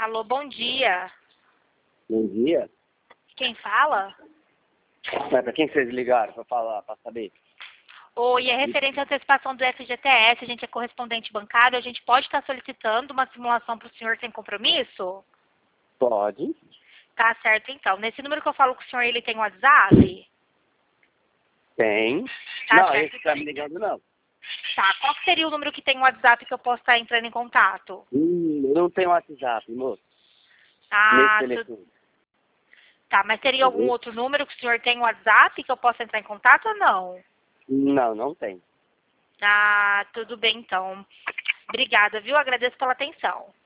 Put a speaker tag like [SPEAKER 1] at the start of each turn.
[SPEAKER 1] Alô, bom dia.
[SPEAKER 2] Bom dia.
[SPEAKER 1] Quem fala?
[SPEAKER 2] Mas para quem vocês ligaram para falar, para saber?
[SPEAKER 1] Oi, é referente à antecipação do FGTS, a gente é correspondente bancário, a gente pode estar solicitando uma simulação para o senhor sem compromisso?
[SPEAKER 2] Pode.
[SPEAKER 1] Tá certo, então. Nesse número que eu falo com o senhor, ele tem WhatsApp?
[SPEAKER 2] Tem.
[SPEAKER 1] Tá
[SPEAKER 2] Não,
[SPEAKER 1] certo.
[SPEAKER 2] esse que tá me ligando não.
[SPEAKER 1] Tá, qual que seria o número que tem o WhatsApp que eu posso estar entrando em contato?
[SPEAKER 2] Eu não tenho WhatsApp, moço.
[SPEAKER 1] Ah,
[SPEAKER 2] Nesse telefone.
[SPEAKER 1] tá, mas teria algum
[SPEAKER 2] Entendeu?
[SPEAKER 1] outro número que o senhor tem o WhatsApp que eu possa entrar em contato ou não?
[SPEAKER 2] Não, não tem.
[SPEAKER 1] Ah, tudo bem então. Obrigada, viu? Agradeço pela atenção.